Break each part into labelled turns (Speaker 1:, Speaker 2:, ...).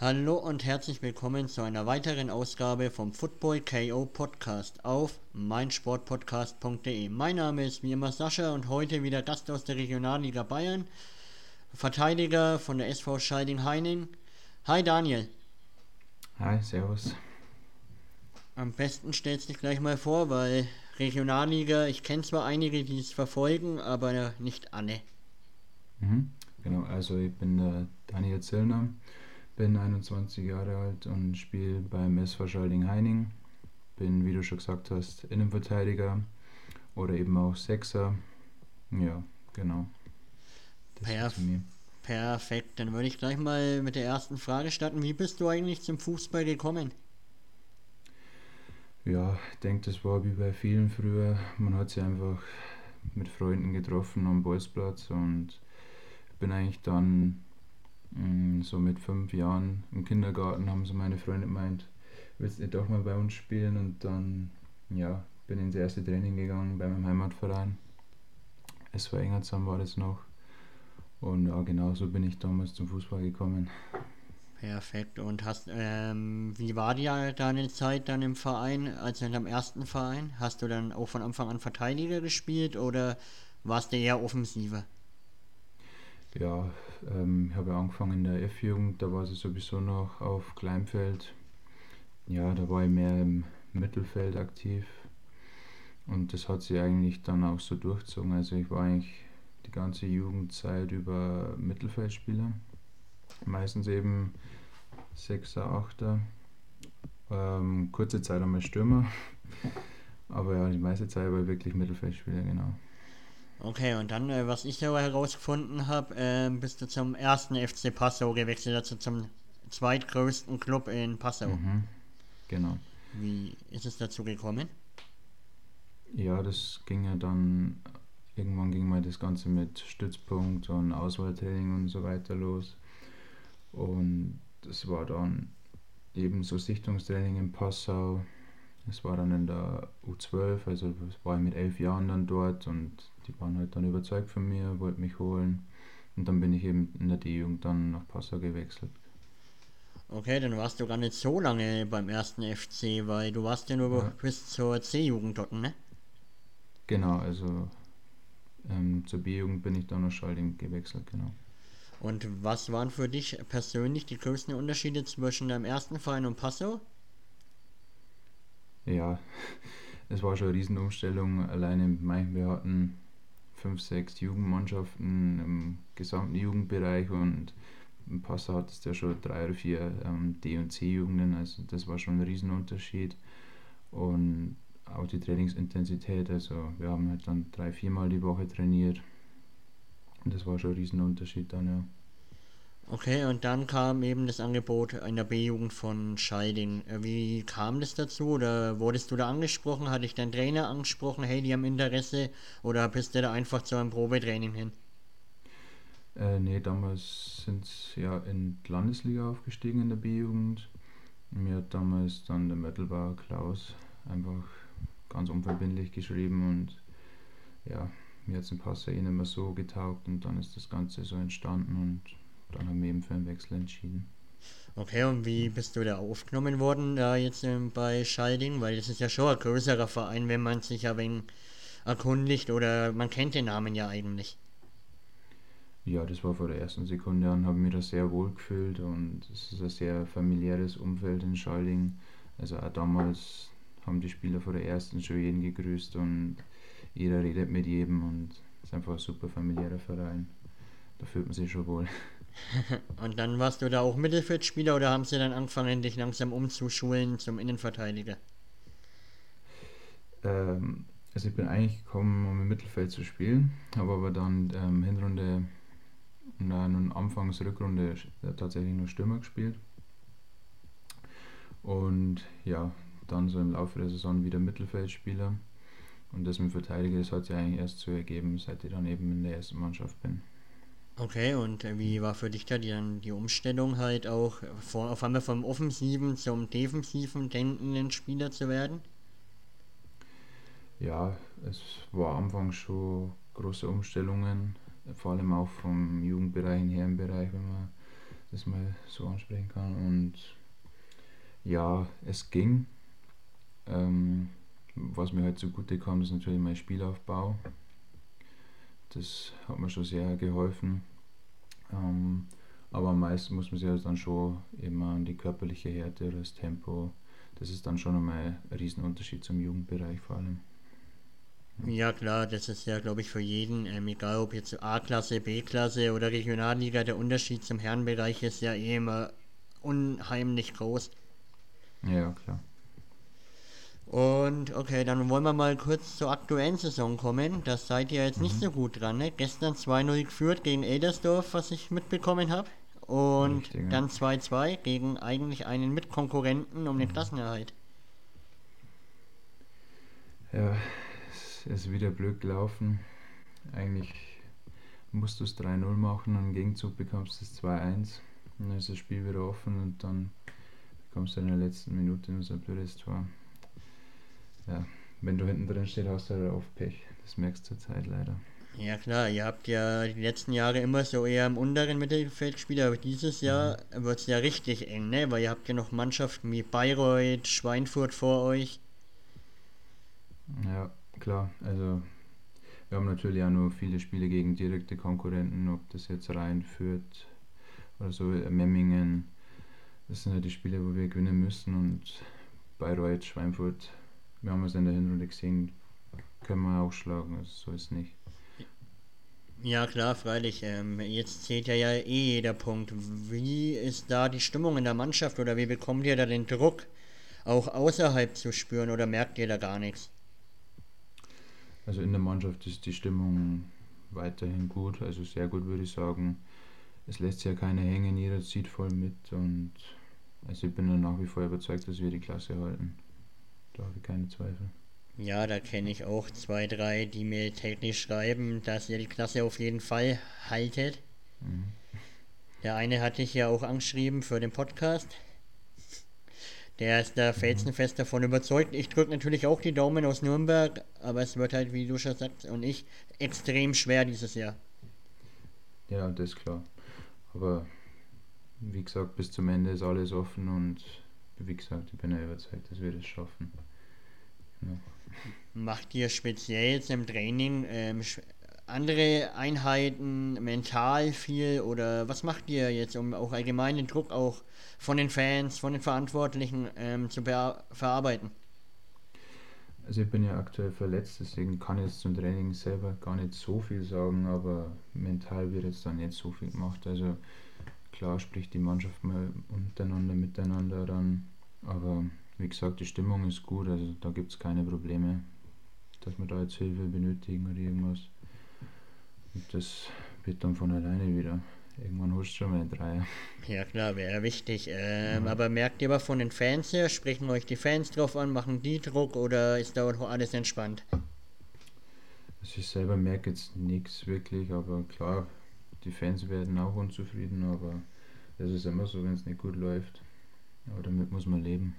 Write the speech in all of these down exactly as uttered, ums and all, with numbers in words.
Speaker 1: Hallo und herzlich willkommen zu einer weiteren Ausgabe vom Football K O Podcast auf meinsportpodcast punkt de. Mein Name ist wie immer Sascha und heute wieder Gast aus der Regionalliga Bayern, Verteidiger von der S V Scheiding-Heining. Hi Daniel.
Speaker 2: Hi, servus.
Speaker 1: Am besten stellst dich gleich mal vor, weil Regionalliga, ich kenne zwar einige, die es verfolgen, aber nicht alle.
Speaker 2: Mhm. Genau, also ich bin der Daniel Zillner, bin einundzwanzig Jahre alt und spiele beim S V Schalding-Heining. Bin, wie du schon gesagt hast, Innenverteidiger oder eben auch Sechser. Ja, genau, das so zu
Speaker 1: Perf
Speaker 2: mir.
Speaker 1: Perfekt, dann würde ich gleich mal mit der ersten Frage starten. Wie bist du eigentlich zum Fußball gekommen?
Speaker 2: Ja, ich denke, das war wie bei vielen früher. Man hat sich einfach mit Freunden getroffen am Bolzplatz und bin eigentlich dann mh, so mit fünf Jahren im Kindergarten haben so meine Freunde gemeint, willst du nicht doch mal bei uns spielen? Und dann, ja, bin ins erste Training gegangen bei meinem Heimatverein. Es war Engerzahn war das noch. Und ja, genau so bin ich damals zum Fußball gekommen.
Speaker 1: Perfekt. Und hast, ähm, wie war die deine Zeit dann im Verein, also in deinem ersten Verein? Hast du dann auch von Anfang an Verteidiger gespielt oder warst du eher offensiver?
Speaker 2: Ja, ähm, ich habe ja angefangen in der F-Jugend, da war sie sowieso noch auf Kleinfeld. Ja, da war ich mehr im Mittelfeld aktiv und das hat sich eigentlich dann auch so durchgezogen. Also ich war eigentlich die ganze Jugendzeit über Mittelfeldspieler, meistens eben Sechser, Achter. Ähm, kurze Zeit einmal Stürmer, aber ja, die meiste Zeit war ich wirklich Mittelfeldspieler, genau.
Speaker 1: Okay, und dann, äh, was ich aber herausgefunden habe, ähm, bist du zum ersten F C Passau gewechselt, also zum zweitgrößten Club in Passau.
Speaker 2: Mhm, genau.
Speaker 1: Wie ist es dazu gekommen?
Speaker 2: Ja, das ging ja dann, irgendwann ging mal das Ganze mit Stützpunkt und Auswahltraining und so weiter los. Und das war dann eben so Sichtungstraining in Passau. Es war dann in der U zwölf, also war ich mit elf Jahren dann dort und die waren halt dann überzeugt von mir, wollten mich holen. Und dann bin ich eben in der D-Jugend dann nach Passau gewechselt.
Speaker 1: Okay, dann warst du gar nicht so lange beim ersten F C, weil du warst ja nur
Speaker 2: Ja,
Speaker 1: bis zur C-Jugend dort, ne?
Speaker 2: genau, also ähm, zur B-Jugend bin ich dann nach Schalding gewechselt, genau.
Speaker 1: Und was waren für dich persönlich die größten Unterschiede zwischen deinem ersten Verein und Passau?
Speaker 2: Ja, es war schon eine Riesenumstellung. Alleine, wir hatten fünf, sechs Jugendmannschaften im gesamten Jugendbereich und im Passau hattest du ja schon drei oder vier ähm, D- und C-Jugenden, also das war schon ein Riesenunterschied. Und auch die Trainingsintensität, also wir haben halt dann drei, viermal die Woche trainiert und das war schon ein Riesenunterschied dann, ja.
Speaker 1: Okay, und dann kam eben das Angebot in der B-Jugend von Scheiding. Äh, Wie kam das dazu? Oder wurdest du da angesprochen? Hatte ich deinen Trainer angesprochen? Hey, die haben Interesse? Oder bist du da einfach zu einem Probetraining hin?
Speaker 2: Äh, nee, damals sind sie ja in die Landesliga aufgestiegen in der B-Jugend. Mir hat damals dann der Mittelbauer Klaus einfach ganz unverbindlich geschrieben und ja, mir hat es in Passau eh nicht mehr so getaugt und dann ist das Ganze so entstanden und dann haben wir eben für einen Wechsel entschieden.
Speaker 1: Okay, und wie bist du da aufgenommen worden, da jetzt ähm, bei Scheiding? Weil das ist ja schon ein größerer Verein, wenn man sich ein wenig erkundigt oder man kennt den Namen ja eigentlich.
Speaker 2: Ja, das war vor der ersten Sekunde an, habe mich da sehr wohl gefühlt und es ist ein sehr familiäres Umfeld in Schalding. Also auch damals haben die Spieler vor der ersten schon jeden gegrüßt und jeder redet mit jedem und es ist einfach ein super familiärer Verein. Da fühlt man sich schon wohl.
Speaker 1: Und dann warst du da auch Mittelfeldspieler oder haben sie dann angefangen, dich langsam umzuschulen zum Innenverteidiger?
Speaker 2: Ähm, also ich bin eigentlich gekommen, um im Mittelfeld zu spielen, habe aber dann ähm, Hinrunde und dann anfangs Rückrunde äh, tatsächlich nur Stürmer gespielt. Und ja, dann so im Laufe der Saison wieder Mittelfeldspieler. Und das mit Verteidiger, das hat sich eigentlich erst so ergeben, seit ich dann eben in der ersten Mannschaft bin.
Speaker 1: Okay, und äh, wie war für dich da die, dann die Umstellung halt auch vor, auf einmal vom offensiven zum defensiven denkenden Spieler zu werden?
Speaker 2: Ja, es war anfangs schon große Umstellungen, vor allem auch vom Jugendbereich in den Herrenbereich, wenn man das mal so ansprechen kann. Und ja, es ging. Ähm, was mir halt zugute kam, ist natürlich mein Spielaufbau. Das hat mir schon sehr geholfen. Ähm, aber am meisten muss man sich halt dann schon immer an die körperliche Härte oder das Tempo. Das ist dann schon einmal ein Riesenunterschied zum Jugendbereich vor allem.
Speaker 1: Ja klar, das ist ja, glaube ich, für jeden, ähm, egal ob jetzt A-Klasse, B-Klasse oder Regionalliga, der Unterschied zum Herrenbereich ist ja eh immer unheimlich groß.
Speaker 2: Ja, klar.
Speaker 1: Und okay, dann wollen wir mal kurz zur aktuellen Saison kommen. Da seid ihr jetzt nicht
Speaker 2: Mhm.
Speaker 1: so gut dran, ne? Gestern zwei null geführt gegen Eldersdorf, was ich mitbekommen habe. Und
Speaker 2: Richtig, ja.
Speaker 1: dann zwei zwei gegen eigentlich einen Mitkonkurrenten um den
Speaker 2: Mhm.
Speaker 1: Klassenerhalt.
Speaker 2: Ja, es ist wieder blöd gelaufen. Eigentlich musst du es drei null machen und im Gegenzug bekommst du es zwei eins. Und dann ist das Spiel wieder offen und dann bekommst du in der letzten Minute nur so ein blödes Tor. Ja, wenn du hinten drin stehst, hast du halt oft Pech. Das merkst du zur Zeit leider.
Speaker 1: Ja klar, ihr habt ja die letzten Jahre immer so eher im unteren Mittelfeld gespielt, aber dieses
Speaker 2: Mhm.
Speaker 1: Jahr wird es ja richtig eng, ne? Weil ihr habt ja noch Mannschaften wie Bayreuth, Schweinfurt vor euch.
Speaker 2: Ja, klar. Also wir haben natürlich auch nur viele Spiele gegen direkte Konkurrenten, ob das jetzt Rhein, Fürth oder so, äh, Memmingen. Das sind halt die Spiele, wo wir gewinnen müssen und Bayreuth, Schweinfurt, wir haben es in der Hinrunde gesehen, können wir auch schlagen, also so ist nicht.
Speaker 1: Ja klar, freilich. Ähm, jetzt zählt ja, ja eh jeder Punkt. Wie ist da die Stimmung in der Mannschaft oder wie bekommt ihr da den Druck, auch außerhalb zu spüren oder merkt ihr da gar nichts?
Speaker 2: Also in der Mannschaft ist die Stimmung weiterhin gut, also sehr gut würde ich sagen. Es lässt sich ja keiner hängen, jeder zieht voll mit und also ich bin dann nach wie vor überzeugt, dass wir die Klasse halten. Da habe ich keine Zweifel.
Speaker 1: Ja, da kenne ich auch zwei, drei, die mir täglich schreiben, dass ihr die Klasse auf jeden Fall haltet.
Speaker 2: Mhm.
Speaker 1: Der eine hatte ich ja auch angeschrieben für den Podcast. Der ist da
Speaker 2: Mhm.
Speaker 1: felsenfest davon überzeugt. Ich drücke natürlich auch die Daumen aus Nürnberg, aber es wird halt, wie du schon sagst, und ich, extrem schwer dieses Jahr.
Speaker 2: Ja, das ist klar. Aber wie gesagt, bis zum Ende ist alles offen und wie gesagt, ich bin ja überzeugt, dass wir das schaffen. Ja.
Speaker 1: Macht ihr speziell jetzt im Training ähm, andere Einheiten, mental viel oder was macht ihr jetzt, um auch allgemeinen Druck auch von den Fans, von den Verantwortlichen ähm, zu verarbeiten?
Speaker 2: Also ich bin ja aktuell verletzt, deswegen kann ich jetzt zum Training selber gar nicht so viel sagen, aber mental wird jetzt da nicht so viel gemacht. Also klar spricht die Mannschaft mal untereinander, miteinander dann, aber wie gesagt, die Stimmung ist gut, also da gibt es keine Probleme, dass wir da jetzt Hilfe benötigen oder irgendwas. Und das wird dann von alleine wieder. Irgendwann holst du schon mal einen Dreier.
Speaker 1: Ja klar, wäre wichtig. Ähm,
Speaker 2: Ja.
Speaker 1: aber merkt ihr aber von den Fans her, sprechen euch die Fans drauf an, machen die Druck oder ist da auch alles entspannt?
Speaker 2: Also ich selber merke jetzt nichts wirklich, aber klar, die Fans werden auch unzufrieden, aber das ist immer so, wenn es nicht gut läuft. Aber damit muss man leben.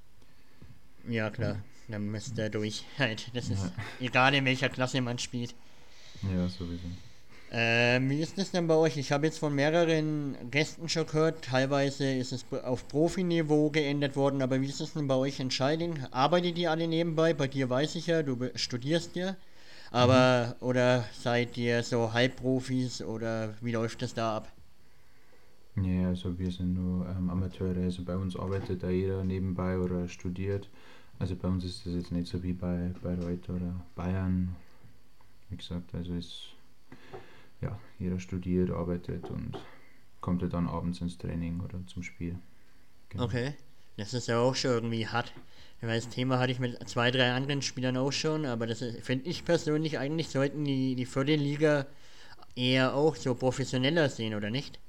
Speaker 1: Ja
Speaker 2: Ja,
Speaker 1: klar, dann müsst ihr durch. Halt, das
Speaker 2: ja,
Speaker 1: ist egal in welcher Klasse man spielt.
Speaker 2: ja sowieso.
Speaker 1: Ähm, wie ist das denn bei euch? Ich habe jetzt von mehreren Gästen schon gehört, teilweise ist es auf Profiniveau geändert worden, aber wie ist es denn bei euch in Scheiding? Arbeitet ihr alle nebenbei? Bei dir weiß ich ja, du studierst ja,
Speaker 2: Mhm.
Speaker 1: aber oder seid ihr so Halbprofis oder wie läuft das da ab?
Speaker 2: Nee, also wir sind nur ähm, Amateure, also bei uns arbeitet da jeder nebenbei oder studiert. Also bei uns ist das jetzt nicht so wie bei Bayreuth oder Bayern. Wie gesagt, also ist ja jeder studiert, arbeitet und kommt ja dann abends ins Training oder zum Spiel. Genau.
Speaker 1: Okay, das ist ja auch schon irgendwie hart. Weil das Thema hatte ich mit zwei, drei anderen Spielern auch schon, aber das finde ich persönlich eigentlich sollten die, die vierte Liga eher auch so professioneller sehen, oder nicht?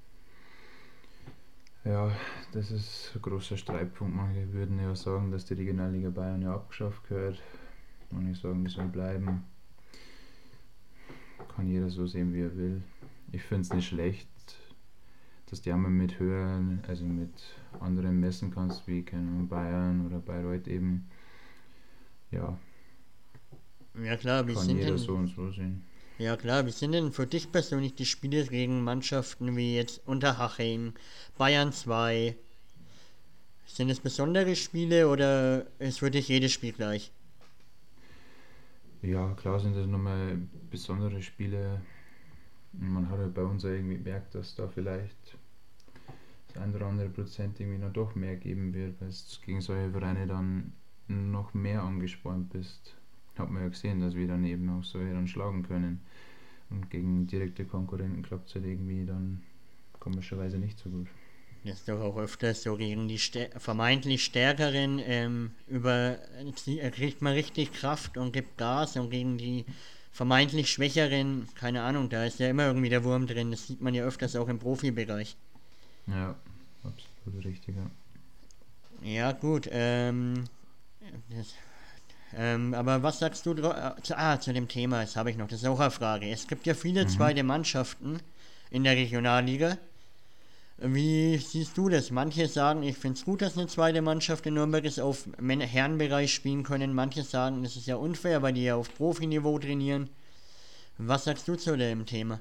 Speaker 2: Ja, das ist ein großer Streitpunkt. Manche würden ja sagen, dass die Regionalliga Bayern ja abgeschafft gehört. Manche sagen, die soll bleiben. Kann jeder so sehen, wie er will. Ich finde es nicht schlecht, dass die einmal mit höheren, also mit anderen messen kannst, wie keine Ahnung, Bayern oder Bayreuth eben. Ja,
Speaker 1: Ja klar, wie
Speaker 2: kann
Speaker 1: sind
Speaker 2: jeder so
Speaker 1: denn
Speaker 2: und so sehen.
Speaker 1: Ja klar, wie sind denn für dich persönlich die Spiele gegen Mannschaften wie jetzt Unterhaching, Bayern zwei? Sind es besondere Spiele oder ist für dich jedes Spiel gleich?
Speaker 2: Ja, klar sind das nochmal besondere Spiele. Man hat halt bei uns auch irgendwie gemerkt, dass da vielleicht das ein oder andere Prozent irgendwie noch doch mehr geben wird, weil es gegen solche Vereine dann noch mehr angespornt bist. Hat man ja gesehen, dass wir dann eben auch solche dann schlagen können. Und gegen direkte Konkurrenten klappt es halt irgendwie dann komischerweise nicht so gut.
Speaker 1: Das ist doch auch öfters so gegen die stär vermeintlich Stärkeren ähm, über äh, kriegt man richtig Kraft und gibt Gas und gegen die vermeintlich Schwächeren, keine Ahnung, da ist ja immer irgendwie der Wurm drin. Das sieht man ja öfters auch im Profibereich.
Speaker 2: Ja, absolut richtig, ja.
Speaker 1: Ja gut, ähm, das, ähm, aber was sagst du dra- äh, zu, ah, zu dem Thema? Das habe ich noch, das ist auch eine Frage. Es gibt ja viele
Speaker 2: Mhm.
Speaker 1: zweite Mannschaften in der Regionalliga. Wie siehst du das? Manche sagen, ich finde es gut, dass eine zweite Mannschaft in Nürnberg ist, auf Männer- Herrenbereich spielen können. Manche sagen, das ist ja unfair, weil die ja auf Profiniveau trainieren. Was sagst du zu dem Thema?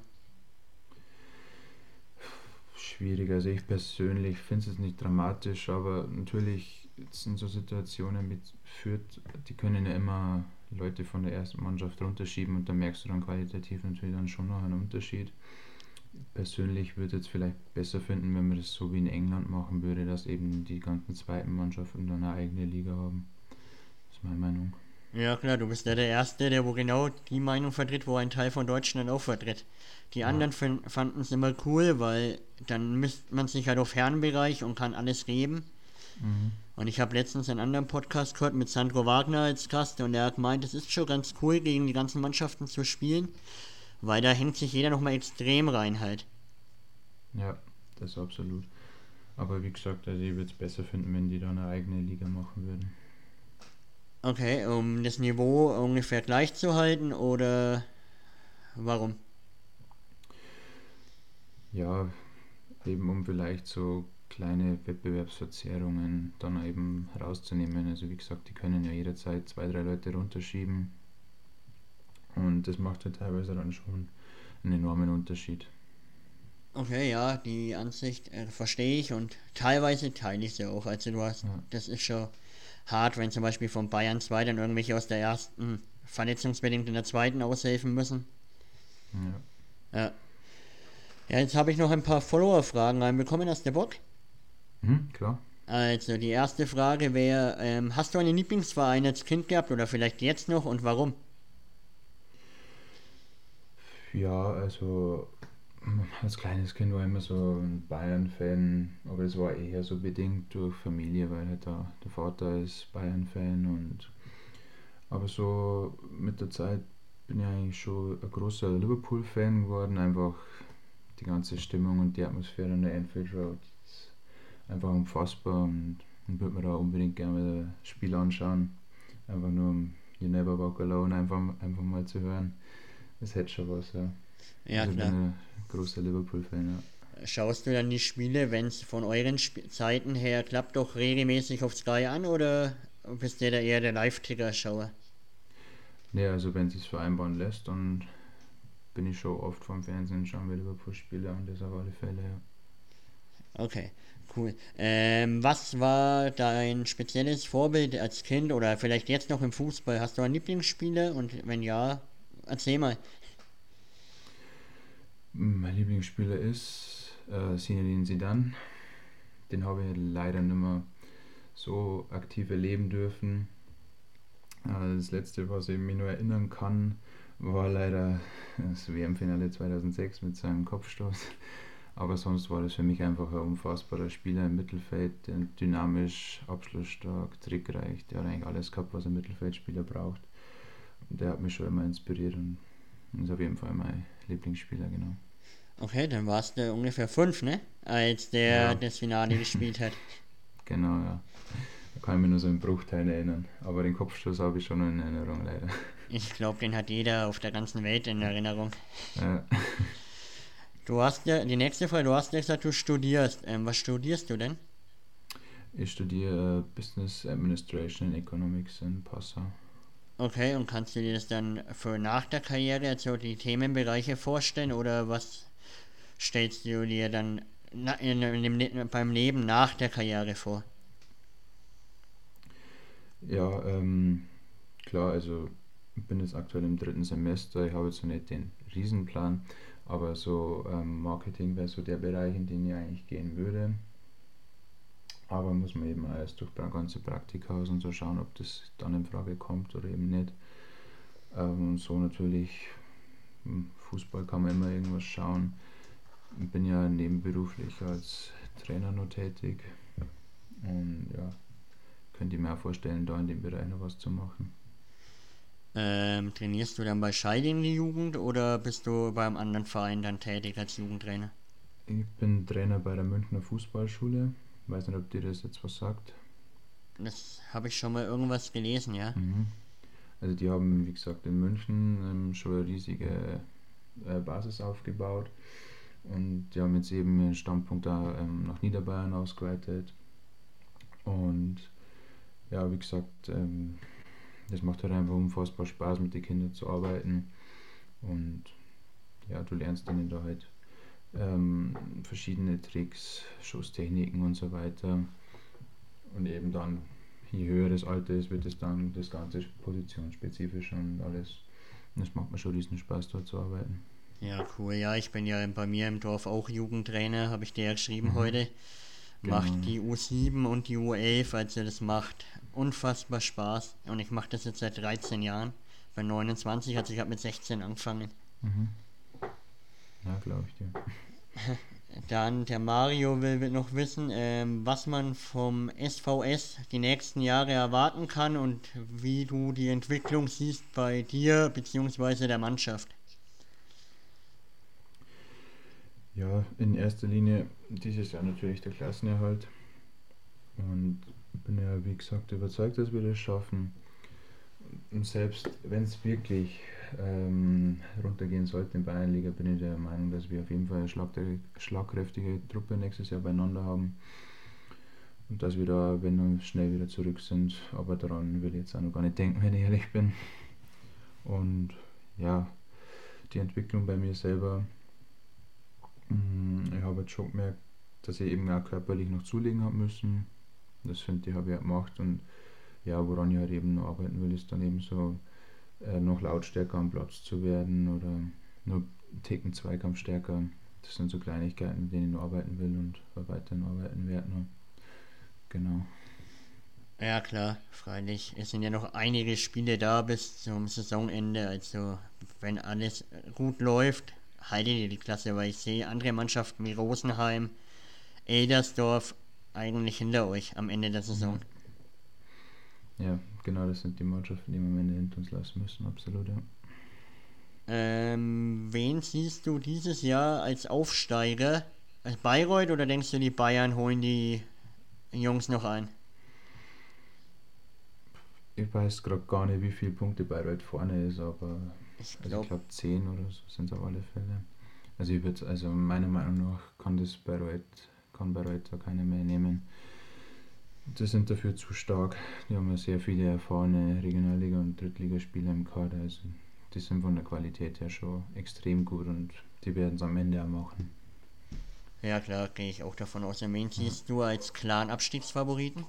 Speaker 2: Schwierig, also ich persönlich finde es nicht dramatisch, aber natürlich sind so Situationen mit Fürth, die können ja immer Leute von der ersten Mannschaft runterschieben und da merkst du dann qualitativ natürlich dann schon noch einen Unterschied. Persönlich würde ich es vielleicht besser finden, wenn man das so wie in England machen würde, dass eben die ganzen zweiten Mannschaften dann eine eigene Liga haben. Das ist meine Meinung.
Speaker 1: Ja klar, du bist ja der Erste, der wo genau die Meinung vertritt, wo ein Teil von Deutschland auch vertritt. Die
Speaker 2: Ja.
Speaker 1: anderen fanden es immer cool, weil dann misst man sich halt auf Herrenbereich und kann alles geben.
Speaker 2: Mhm.
Speaker 1: Und ich habe letztens einen anderen Podcast gehört mit Sandro Wagner als Gast und er hat gemeint, es ist schon ganz cool, gegen die ganzen Mannschaften zu spielen, weil da hängt sich jeder nochmal extrem rein halt.
Speaker 2: Ja, das absolut. Aber wie gesagt, also ich würde es besser finden, wenn die dann eine eigene Liga machen würden.
Speaker 1: Okay, um das Niveau ungefähr gleich zu halten oder warum?
Speaker 2: Ja, eben um vielleicht so kleine Wettbewerbsverzerrungen dann eben rauszunehmen. Also wie gesagt, die können ja jederzeit zwei, drei Leute runterschieben und das macht ja teilweise dann schon einen enormen Unterschied.
Speaker 1: Okay, ja, die Ansicht äh, verstehe ich und teilweise teile ich sie auch. Also du hast,
Speaker 2: Ja,
Speaker 1: das ist schon hart, wenn zum Beispiel von Bayern zwei dann irgendwelche aus der ersten verletzungsbedingt in der zweiten aushelfen müssen.
Speaker 2: ja.
Speaker 1: Ja, ja jetzt habe ich noch ein paar Follower-Fragen reinbekommen. Hast du Bock?
Speaker 2: Mhm, klar.
Speaker 1: Also die erste Frage wäre, ähm, hast du einen Lieblingsverein als Kind gehabt oder vielleicht jetzt noch und warum?
Speaker 2: Ja, also als kleines Kind war ich immer so ein Bayern-Fan, aber das war eher so bedingt durch Familie, weil halt da der Vater ist Bayern-Fan und aber so mit der Zeit bin ich eigentlich schon ein großer Liverpool-Fan geworden, einfach die ganze Stimmung und die Atmosphäre an der Anfield Road ist einfach unfassbar und, und würde mir da unbedingt gerne das Spiel anschauen, einfach nur um You Never Walk Alone einfach, einfach mal zu hören, das hätte schon was, ja.
Speaker 1: Ja,
Speaker 2: Also ich bin
Speaker 1: klar.
Speaker 2: ein großer Liverpool-Fan, ja.
Speaker 1: Schaust du dann die Spiele, wenn es von euren Sp Zeiten her klappt, doch regelmäßig auf Sky an oder bist du da eher der Live-Ticker-Schauer?
Speaker 2: Nee, also wenn es sich vereinbaren lässt, dann bin ich schon oft vom Fernsehen und schaue mir Liverpool-Spiele an, das auf alle Fälle, ja.
Speaker 1: Okay, cool. Ähm, was war dein spezielles Vorbild als Kind oder vielleicht jetzt noch im Fußball? Hast du einen Lieblingsspieler und wenn ja, erzähl mal.
Speaker 2: Mein Lieblingsspieler ist äh, Zinedine Zidane. Den habe ich leider nicht mehr so aktiv erleben dürfen. Äh, das letzte, was ich mich nur erinnern kann, war leider das W M-Finale zweitausendsechs mit seinem Kopfstoß. Aber sonst war das für mich einfach ein unfassbarer Spieler im Mittelfeld, der dynamisch, abschlussstark, trickreich, der hat eigentlich alles gehabt, was ein Mittelfeldspieler braucht. Und der hat mich schon immer inspiriert und ist auf jeden Fall mein Lieblingsspieler, genau.
Speaker 1: Okay, dann warst du ungefähr fünf, ne? Als der
Speaker 2: Ja,
Speaker 1: das Finale gespielt hat.
Speaker 2: genau, ja. Da kann ich mich nur so einen Bruchteil erinnern. Aber den Kopfstoß habe ich schon noch in Erinnerung, leider.
Speaker 1: Ich glaube, den hat jeder auf der ganzen Welt in Erinnerung.
Speaker 2: Ja.
Speaker 1: Du hast ja, die nächste Frage, du hast ja gesagt, du studierst. Ähm, was studierst du denn?
Speaker 2: Ich studiere äh, Business Administration and Economics in Passau.
Speaker 1: Okay, und kannst du dir das dann für nach der Karriere, also die Themenbereiche vorstellen oder was stellst du dir dann na, in, in dem, Le- beim Leben nach der Karriere vor?
Speaker 2: Ja, ähm, klar, also ich bin jetzt aktuell im dritten Semester, ich habe jetzt noch nicht den Riesenplan, aber so ähm, Marketing wäre so der Bereich, in den ich eigentlich gehen würde. Aber muss man eben erst durch ganze Praktika aus und so schauen, ob das dann in Frage kommt oder eben nicht. Ähm, so natürlich, Fußball kann man immer irgendwas schauen. Ich bin ja nebenberuflich als Trainer noch tätig und ja, könnte ich mir auch vorstellen, da in dem Bereich noch was zu machen.
Speaker 1: Ähm, trainierst du dann bei Scheiding die Jugend oder bist du beim anderen Verein dann tätig als Jugendtrainer?
Speaker 2: Ich bin Trainer bei der Münchner Fußballschule. Weiß nicht, ob dir das jetzt was sagt.
Speaker 1: Das habe ich schon mal irgendwas gelesen, ja.
Speaker 2: Mhm. Also die haben, wie gesagt, in München ähm, schon eine riesige äh, Basis aufgebaut und die haben jetzt eben ihren Standpunkt da ähm, nach Niederbayern ausgeweitet. Und ja, wie gesagt, ähm, das macht halt einfach unfassbar Spaß, mit den Kindern zu arbeiten. Und ja, du lernst ihnen da halt ähm, verschiedene Tricks, Schusstechniken und so weiter. Und eben dann, je höher das Alter ist, wird es dann das Ganze positionsspezifisch und alles. Und das macht mir schon riesen Spaß, dort zu arbeiten.
Speaker 1: Ja, cool. Ja, ich bin ja bei mir im Dorf auch Jugendtrainer, habe ich dir ja geschrieben
Speaker 2: Mhm.
Speaker 1: heute.
Speaker 2: Genau.
Speaker 1: Macht die U sieben und die U elf, also das macht unfassbar Spaß. Und ich mache das jetzt seit dreizehn Jahren. Bei neunundzwanzig, also ich habe mit sechzehn angefangen.
Speaker 2: Mhm. Ja, glaube ich dir.
Speaker 1: Dann der Mario will noch wissen, ähm, was man vom S V S die nächsten Jahre erwarten kann und wie du die Entwicklung siehst bei dir bzw. der Mannschaft.
Speaker 2: Ja, in erster Linie dieses Jahr natürlich der Klassenerhalt. Und bin ja, wie gesagt, überzeugt, dass wir das schaffen. Und selbst wenn es wirklich ähm, runtergehen sollte in Bayernliga, bin ich der Meinung, dass wir auf jeden Fall eine schlagkräftige, schlagkräftige Truppe nächstes Jahr beieinander haben. Und dass wir da, wenn wir schnell wieder zurück sind. Aber daran will ich jetzt auch noch gar nicht denken, wenn ich ehrlich bin. Und ja, die Entwicklung bei mir selber, mh, ich habe jetzt schon gemerkt, dass ich eben auch körperlich noch zulegen habe müssen. Das finde ich, habe ich auch gemacht. Und ja, woran ich halt eben noch arbeiten will, ist dann eben so äh, noch lautstärker am Platz zu werden oder nur einen Ticken Zweikampf stärker. Das sind so Kleinigkeiten, mit denen ich noch arbeiten will und weiterhin arbeiten werde. Noch. Genau.
Speaker 1: Ja klar, freilich. Es sind ja noch einige Spiele da bis zum Saisonende. Also wenn alles gut läuft, haltet ihr die Klasse, weil ich sehe andere Mannschaften wie Rosenheim, Eldersdorf eigentlich hinter euch am Ende der
Speaker 2: Mhm.
Speaker 1: Saison.
Speaker 2: Ja, genau, das sind die Mannschaften, die wir am Ende hinter uns lassen müssen, absolut, ja.
Speaker 1: Ähm, wen siehst du dieses Jahr als Aufsteiger? Als Bayreuth oder denkst du, die Bayern holen die Jungs noch ein?
Speaker 2: Ich weiß gerade gar nicht, wie viele Punkte Bayreuth vorne ist, aber
Speaker 1: Ich
Speaker 2: also ich
Speaker 1: glaube,
Speaker 2: glaube zehn oder so sind es auf alle Fälle. Also ich würde, also meiner Meinung nach kann das Bayreuth, kann Bayreuth da keiner mehr nehmen. Die sind dafür zu stark. Die haben ja sehr viele erfahrene Regionalliga- und Drittligaspieler im Kader. Also die sind von der Qualität her schon extrem gut und die werden es am Ende auch machen.
Speaker 1: ja klar, gehe ich auch davon aus. Wen
Speaker 2: Ja,
Speaker 1: siehst du als klaren Abstiegsfavoriten?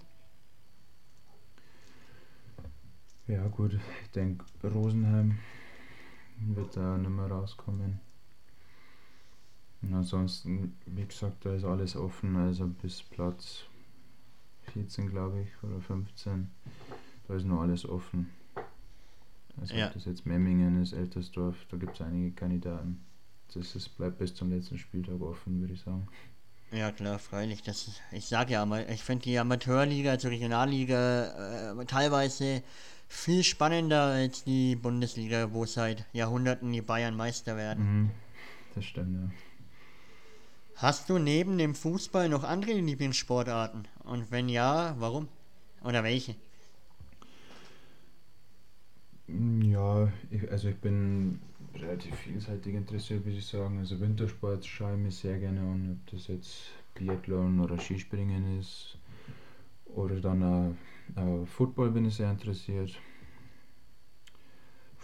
Speaker 2: ja gut, ich denke Rosenheim wird da nicht mehr rauskommen. Und ansonsten, wie gesagt, da ist alles offen, also bis Platz vierzehn glaube ich oder fünfzehn, da ist noch alles offen. Also ob
Speaker 1: Ja,
Speaker 2: das jetzt Memmingen ist, Eltersdorf, da gibt es einige Kandidaten. Das ist, bleibt bis zum letzten Spieltag offen, würde ich sagen.
Speaker 1: ja klar, freilich. Das, ich sage ja mal, ich finde die Amateurliga, also Regionalliga, äh, teilweise viel spannender als die Bundesliga, wo seit Jahrhunderten die Bayern Meister werden.
Speaker 2: Mhm, das stimmt, ja.
Speaker 1: Hast du neben dem Fußball noch andere Lieblingssportarten? Und wenn ja, warum? Oder welche?
Speaker 2: Mm, Ja, ich, also ich bin relativ vielseitig interessiert, würde ich sagen. Also Wintersport schaue ich mir sehr gerne an, ob das jetzt Biathlon oder Skispringen ist. Oder dann auch, äh, Football bin ich sehr interessiert.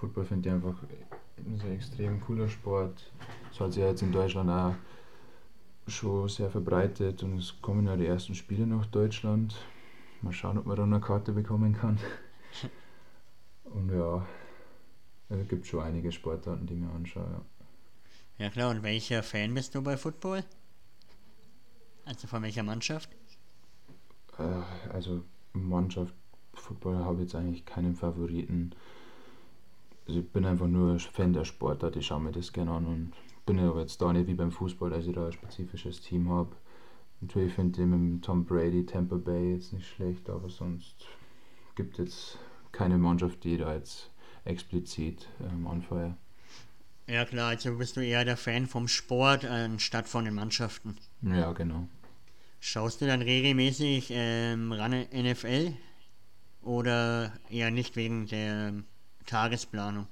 Speaker 2: Football finde ich einfach ein extrem cooler Sport. Es hat sich ja jetzt in Deutschland auch schon sehr verbreitet und es kommen ja die ersten Spiele nach Deutschland. Mal schauen, ob man da eine Karte bekommen kann. Und ja, es gibt schon einige Sportarten, die ich mir anschaue. Ja.
Speaker 1: Ja klar, und welcher Fan bist du bei Football? Also von welcher Mannschaft?
Speaker 2: Äh, also Mannschaft, Football habe ich jetzt eigentlich keinen Favoriten. Also ich bin einfach nur Fan der Sportart, ich schaue mir das gerne an und bin aber jetzt da nicht wie beim Fußball, dass ich da ein spezifisches Team habe. Natürlich finde ich mit dem Tom Brady Tampa Bay jetzt nicht schlecht, aber sonst gibt es jetzt keine Mannschaft, die da jetzt explizit ähm, anfeuert.
Speaker 1: Ja klar, also bist du eher der Fan vom Sport anstatt von den Mannschaften.
Speaker 2: Ja, genau.
Speaker 1: Schaust du dann regelmäßig ähm, ran N F L oder eher nicht wegen der Tagesplanung?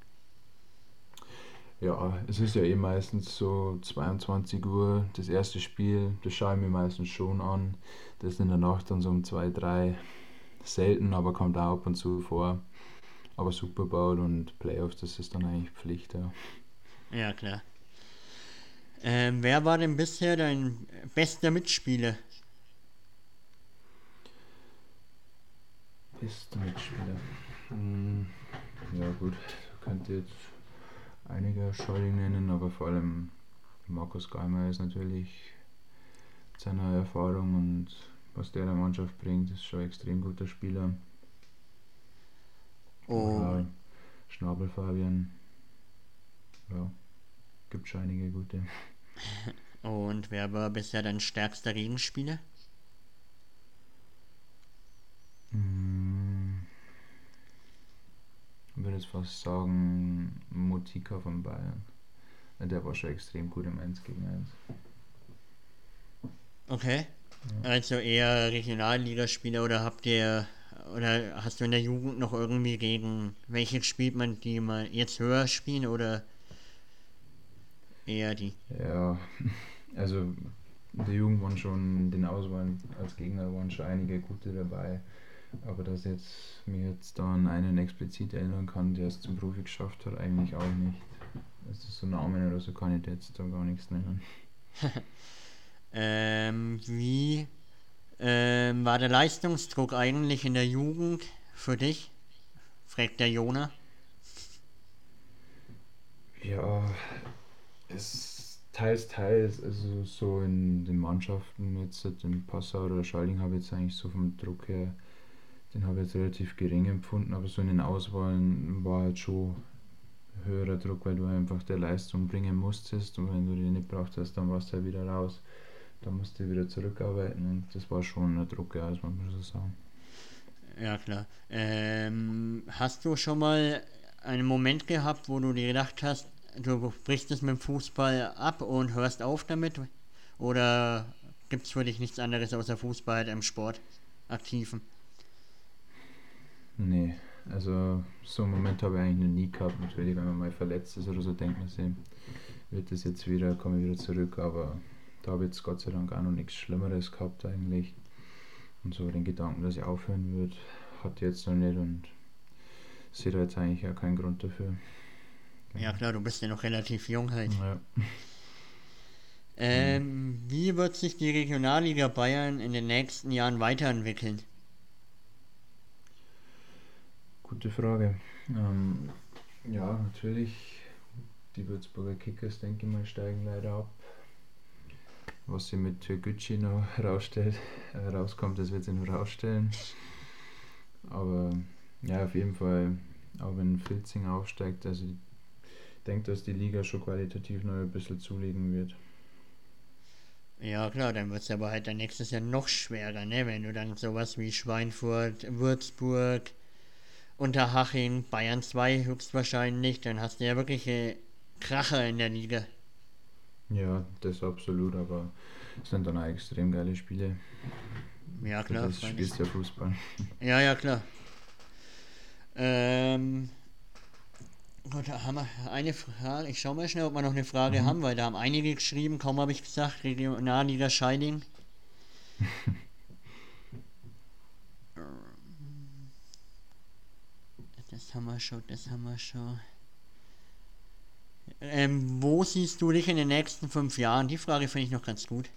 Speaker 2: Ja, es ist ja eh meistens so zweiundzwanzig Uhr das erste Spiel, das schaue ich mir meistens schon an. Das ist in der Nacht dann so um zwei drei selten, aber kommt auch ab und zu vor. Aber Super Bowl und Playoffs, das ist dann eigentlich Pflicht, ja.
Speaker 1: Ja klar. Ähm, wer war denn bisher dein bester Mitspieler?
Speaker 2: Bester Mitspieler. Hm, ja gut, könnte jetzt einige Scheuling nennen, aber vor allem Markus Geimer ist natürlich mit seiner Erfahrung und was der der Mannschaft bringt, ist schon ein extrem guter Spieler.
Speaker 1: Oh,
Speaker 2: Oder Schnabel Fabian, ja, gibt schon einige gute.
Speaker 1: und wer war bisher dein stärkster Gegenspieler?
Speaker 2: Hm, ich würde jetzt fast sagen Motika von Bayern. Der war schon extrem gut im eins gegen eins.
Speaker 1: Okay.
Speaker 2: Ja.
Speaker 1: Also eher Regionalligaspieler oder habt ihr oder hast du in der Jugend noch irgendwie gegen welche spielt man, die mal jetzt höher spielen oder eher die?
Speaker 2: Ja, also in der Jugend waren schon den Auswahlen als Gegner waren schon einige gute dabei. Aber dass jetzt mir jetzt da an einen explizit erinnern kann, der es zum Profi geschafft hat, eigentlich auch nicht. Also so Namen oder so kann ich jetzt da gar nichts nennen.
Speaker 1: Ähm, wie ähm, war der Leistungsdruck eigentlich in der Jugend für dich? Fragt der Jona.
Speaker 2: Ja, es teils, teils, also so in den Mannschaften, jetzt in Passau oder Schalding habe ich jetzt eigentlich so vom Druck her, den habe ich jetzt relativ gering empfunden, aber so in den Auswahlen war halt schon höherer Druck, weil du einfach der Leistung bringen musstest und wenn du die nicht braucht hast, dann warst du halt wieder raus. Da musste ich wieder zurückarbeiten und das war schon ein Druck, ja, das muss man so sagen.
Speaker 1: Ja, klar. Ähm, hast du schon mal einen Moment gehabt, wo du dir gedacht hast, du brichst es mit dem Fußball ab und hörst auf damit? Oder gibt es für dich nichts anderes außer Fußball halt im Sport aktiven?
Speaker 2: Nee, also so einen Moment habe ich eigentlich noch nie gehabt. Natürlich, wenn man mal verletzt ist oder so, denkt man sich, wird das jetzt wieder, komme ich wieder zurück, aber da habe ich jetzt Gott sei Dank auch noch nichts Schlimmeres gehabt eigentlich. Und so den Gedanken, dass ich aufhören würde, hatte ich jetzt noch nicht und sehe da jetzt eigentlich auch keinen Grund dafür.
Speaker 1: Ja, klar, du bist ja noch relativ jung halt.
Speaker 2: Ja.
Speaker 1: Ähm, wie wird sich die Regionalliga Bayern in den nächsten Jahren weiterentwickeln?
Speaker 2: Gute Frage. Ähm, ja, natürlich, die Würzburger Kickers, denke ich mal, steigen leider ab. Was sie mit Türkgücü noch rausstellt, äh, rauskommt, das wird sie noch rausstellen. Aber ja, auf jeden Fall, auch wenn Filzing aufsteigt, also ich denke, dass die Liga schon qualitativ noch ein bisschen zulegen wird.
Speaker 1: Ja, klar, dann wird es aber halt dann nächstes Jahr noch schwerer, ne? Wenn du dann sowas wie Schweinfurt, Würzburg, Unterhaching, Bayern zwei höchstwahrscheinlich, dann hast du ja wirklich äh, Kracher in der Liga.
Speaker 2: Ja, das absolut, aber es sind dann auch extrem geile Spiele.
Speaker 1: Ja,
Speaker 2: Für
Speaker 1: klar,
Speaker 2: das
Speaker 1: freilich.
Speaker 2: spielst du ja Fußball.
Speaker 1: Ja, ja, klar. Ähm, gut, da haben wir eine Frage. Ich schau mal schnell, ob wir noch eine Frage
Speaker 2: Mhm.
Speaker 1: haben, weil da haben einige geschrieben, kaum habe ich gesagt, Regionalliga Scheiding. Das haben wir schon, das haben wir schon. Ähm, wo siehst du dich in den nächsten fünf Jahren? Die Frage finde ich noch ganz gut.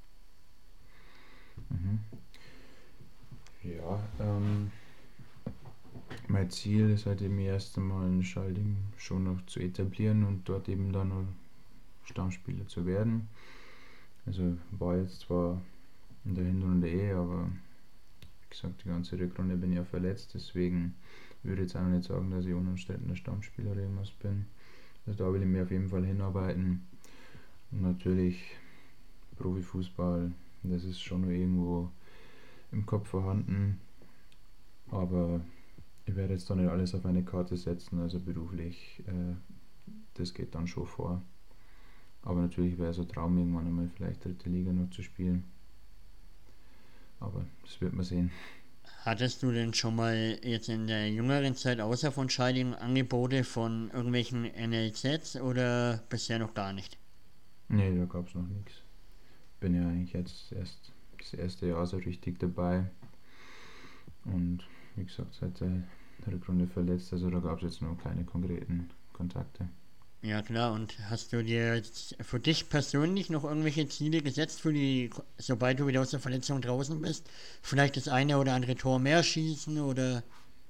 Speaker 2: Mhm. Ja, ähm, mein Ziel ist halt eben erst einmal in Schalding schon noch zu etablieren und dort eben dann noch Stammspieler zu werden. Also war jetzt zwar in der Hinrunde eh, aber wie gesagt, die ganze Rückrunde bin ich ja verletzt, deswegen würde ich jetzt auch nicht sagen, dass ich unumstrittener Stammspieler oder irgendwas bin. Also da will ich mir auf jeden Fall hinarbeiten. Und natürlich Profifußball, das ist schon noch irgendwo im Kopf vorhanden, aber ich werde jetzt da nicht alles auf eine Karte setzen, also beruflich, äh, das geht dann schon vor. Aber natürlich wäre es ein Traum, irgendwann einmal vielleicht dritte Liga noch zu spielen. Aber das wird man sehen.
Speaker 1: Hattest du denn schon mal jetzt in der jüngeren Zeit außer von Scheiding Angebote von irgendwelchen N L Zs oder bisher noch gar nicht?
Speaker 2: Nee, da gab es noch nichts. Bin ja eigentlich jetzt erst das erste Jahr so richtig dabei. Und wie gesagt, seit der Rückrunde verletzt, also da gab es jetzt noch keine konkreten Kontakte.
Speaker 1: Ja klar, und hast du dir jetzt für dich persönlich noch irgendwelche Ziele gesetzt, für die, sobald du wieder aus der Verletzung draußen bist? Vielleicht das eine oder andere Tor mehr schießen oder...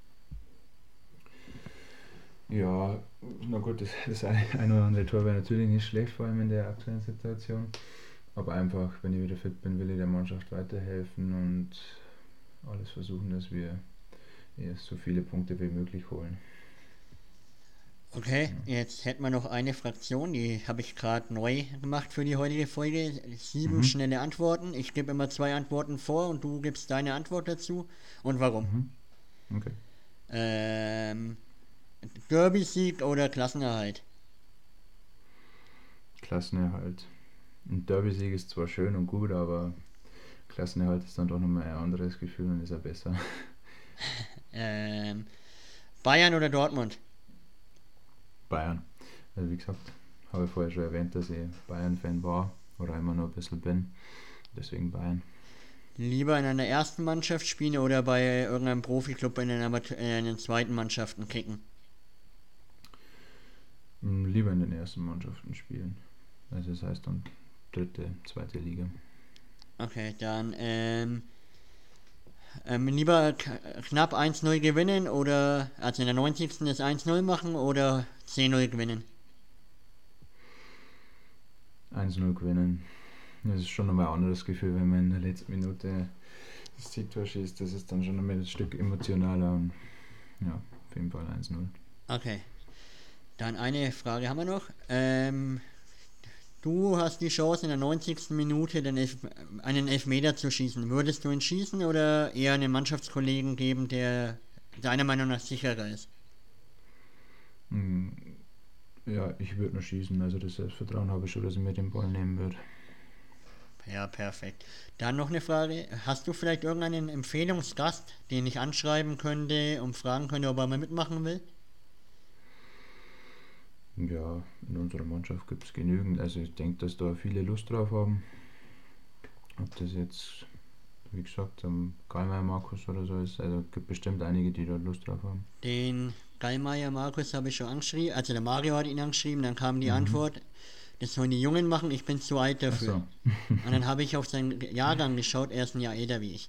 Speaker 2: Ja, na gut, das, das ein oder andere Tor wäre natürlich nicht schlecht, vor allem in der aktuellen Situation. Aber einfach, wenn ich wieder fit bin, will ich der Mannschaft weiterhelfen und alles versuchen, dass wir erst so viele Punkte wie möglich holen.
Speaker 1: Okay,
Speaker 2: Ja.
Speaker 1: jetzt hätten wir noch eine Fraktion, die habe ich gerade neu gemacht für die heutige Folge. Sieben
Speaker 2: Mhm.
Speaker 1: schnelle Antworten. Ich gebe immer zwei Antworten vor und du gibst deine Antwort dazu. Und warum?
Speaker 2: Mhm. Okay.
Speaker 1: Ähm, Derby-Sieg oder Klassenerhalt?
Speaker 2: Klassenerhalt. Ein Derby-Sieg ist zwar schön und gut, aber Klassenerhalt ist dann doch nochmal ein anderes Gefühl und ist ja besser.
Speaker 1: Ähm, Bayern oder Dortmund?
Speaker 2: Bayern. Also wie gesagt, habe ich vorher schon erwähnt, dass ich Bayern-Fan war oder immer noch ein bisschen bin. Deswegen Bayern.
Speaker 1: Lieber in einer ersten Mannschaft spielen oder bei irgendeinem Profiklub in den, Amateur äh, in den zweiten Mannschaften kicken?
Speaker 2: Hm, Lieber in den ersten Mannschaften spielen. Also das heißt dann dritte, zweite Liga.
Speaker 1: Okay, dann ähm, ähm, lieber k- knapp eins null gewinnen oder, also in der neunzigsten das eins null machen oder zehn null gewinnen?
Speaker 2: eins null gewinnen. Das ist schon nochmal ein anderes Gefühl, wenn man in der letzten Minute das Siegtor schießt. Das ist dann schon nochmal ein Stück emotionaler und ja, auf jeden Fall eins null.
Speaker 1: Okay, dann eine Frage haben wir noch. Ähm, du hast die Chance in der neunzigsten Minute den Elf einen Elfmeter zu schießen. Würdest du ihn schießen oder eher einen Mannschaftskollegen geben, der deiner Meinung nach sicherer ist?
Speaker 2: Hm, Ja, ich würde noch schießen, also das Selbstvertrauen habe ich schon, dass ich mir den Ball nehmen würde.
Speaker 1: Ja, perfekt. Dann noch eine Frage. Hast du vielleicht irgendeinen Empfehlungsgast, den ich anschreiben könnte und fragen könnte, ob er mal mitmachen will?
Speaker 2: Ja, in unserer Mannschaft gibt es genügend, also ich denke, dass da viele Lust drauf haben. Ob das jetzt, wie gesagt, am Gallmeier Markus oder so ist, also gibt bestimmt einige, die da Lust drauf haben.
Speaker 1: Den Gallmeier Markus habe ich schon angeschrieben, also der Mario hat ihn angeschrieben, dann kam die
Speaker 2: Mhm.
Speaker 1: Antwort, das sollen die Jungen machen, ich bin zu alt
Speaker 2: Ach
Speaker 1: dafür.
Speaker 2: so.
Speaker 1: Und dann habe ich auf seinen Jahrgang geschaut, er ist ein Jahr älter wie ich.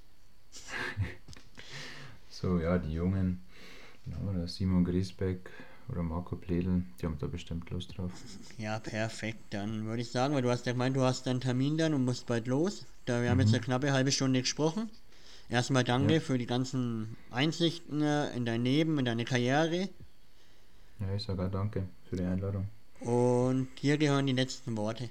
Speaker 2: So, ja, die Jungen, dann haben wir da Simon Griesbeck oder Marco Pledl, die haben da bestimmt Lust drauf.
Speaker 1: Ja, perfekt. Dann würde ich sagen, weil du hast ja gemeint, du hast deinen Termin dann und musst bald los. Da wir haben jetzt
Speaker 2: Mhm.
Speaker 1: eine knappe halbe Stunde gesprochen. Erstmal
Speaker 2: Ja,
Speaker 1: danke für die ganzen Einsichten äh, in dein Leben, in deine Karriere.
Speaker 2: ja, ich sage auch danke für die Einladung.
Speaker 1: Und hier gehören die letzten Worte.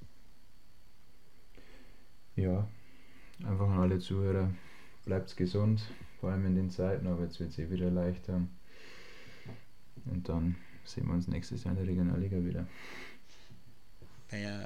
Speaker 2: Ja, einfach an alle Zuhörer, bleibt gesund, vor allem in den Zeiten, aber jetzt wird es eh wieder leichter. Und dann sehen wir uns nächstes Jahr in der Regionalliga wieder.
Speaker 1: Per